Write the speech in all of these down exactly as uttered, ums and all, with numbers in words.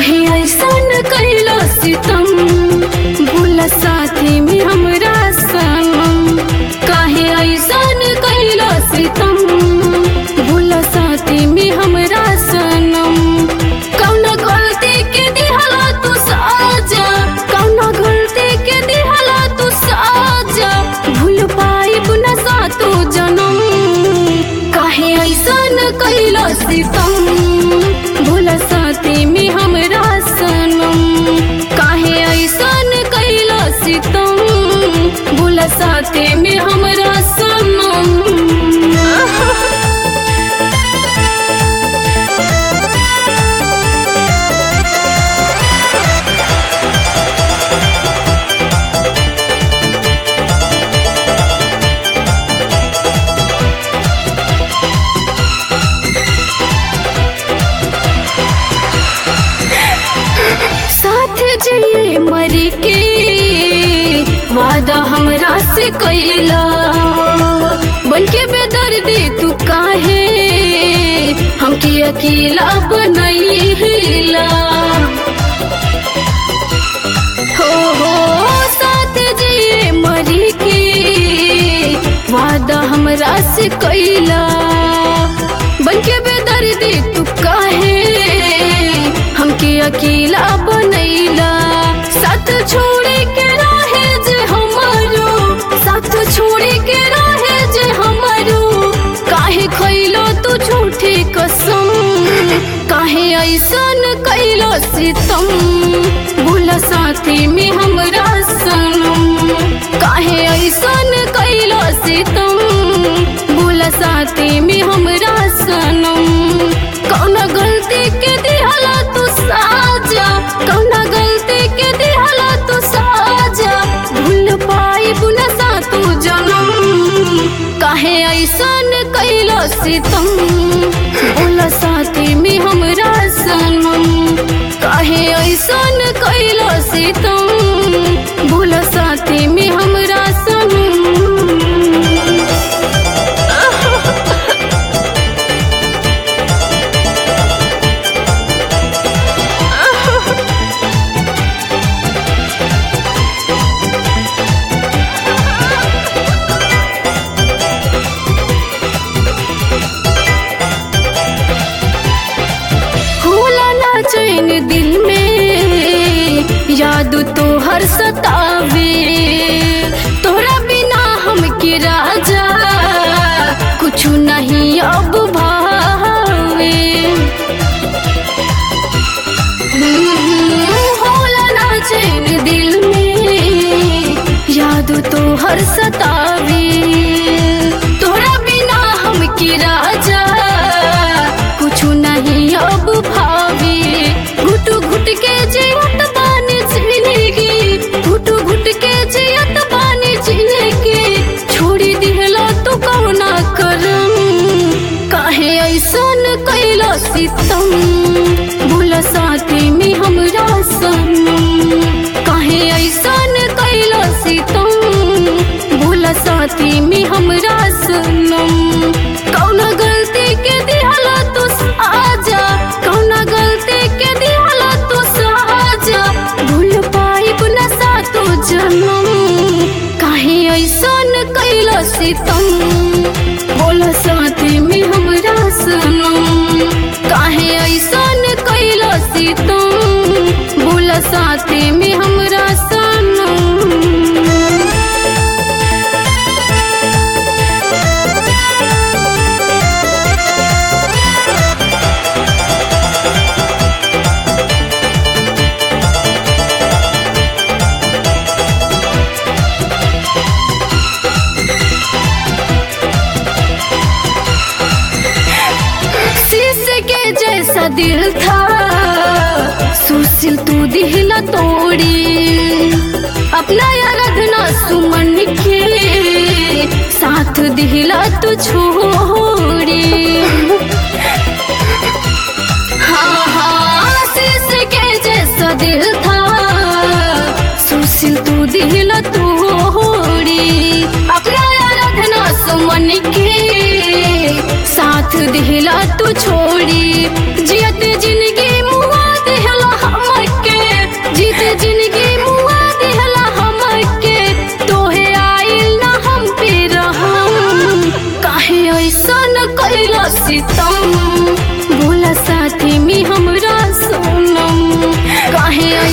काहे ऐसन कैला सितम भूला साथी में हमरा सनम। काहे ऐसन कैला सितम भूला साथी में हमरा सनम। कौना गलती के दिहला तू साजा, कौना गलती के दिहला तू साजा, भूल पाइब न सातो जनम। काहे ऐसन कैला सितम भूला साथी में हमरा सनम। काहे ऐसन कैला सितम भूला साथी में हमरा सनम। साथ जिए मरी के वादा हमरा से कैला, बनके बेदर्दी तू काहे हमके अकेला बनैला। हो हो साथ जिए मरी के वादा हमरा से कैला, बनके बेदर्दी तू काहे हमके अकेला बनैला। साथ छोड़े के रहे जे हमारो, साथ छोड़े के रहे जे हमारो, काहे खैलो तू झूठी कसम। काहे ऐसन कैलो सितम भूला साथी में हमरा सनम। काहे ऐसन कैलो सितम भूला साथी में हमरा सनम। कौना गलती के दिहला तू साजा, कौना गलती के दिहला तू साजा, भूल पाइब न सातो जनम। काहे ऐसन कैला सितम भूला साथी में हमरा सनम। काहे ऐसन कैला सितम भूला साथी में हमरा सनम। चैन दिल में याद तो हर सतावे, तोरा बिना हमके राजा कुछ नहीं अब भावे। होला ना चैन दिल में याद तो हर सतावे, तोरा बिना हमके राजा कुछ नहीं अब भावे। घुट घुट के जियत बानी जिंदगी, घुट घुट के जियत बानी जिंदगी, छोड़ी दिहला तू कौना करम। काहे ऐसन कैला सितम भूला साथी में हमरा सनम। काहे ऐसन कैला सितम भूला साथी में हमरा सनम। कौना गलती के दिहला तू साजा, कौना गलती के दिहला तू साजा, भूल पाइब न सातो जनम। काहे ऐसन कैला सितम भूला साथी में हमरा सनम। काहे ऐसन कैला सितम भूला साथी में हमरा सनम। जैसा दिल था सुशील तू दिहला तोड़ी, अपना आराधना सुमन के साथ दिहला तू छोड़ी। हाँ हाँ शीश के जैसा दिल था सुशील तू दिहला तोड़ी, अपना आराधना सुमन के साथ दिहला तू छोड़ी। जियत जिंदगी मुआ दिहला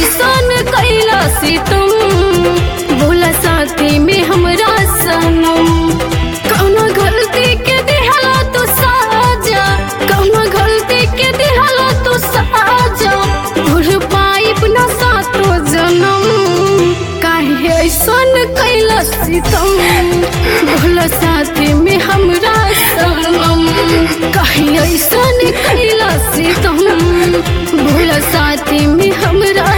ऐसन कैला से तुम भोला साथी में हमरा सनम कौनो गलती के दिहला तू साजा कौनो गलती के दिहला तू साजा भूल पाइब ना सातो जन्म काहे ऐसन कैला से तुम भोला साथी में हमरा सनम काहे ऐसन कैला से तुम भोला साथी में हमरा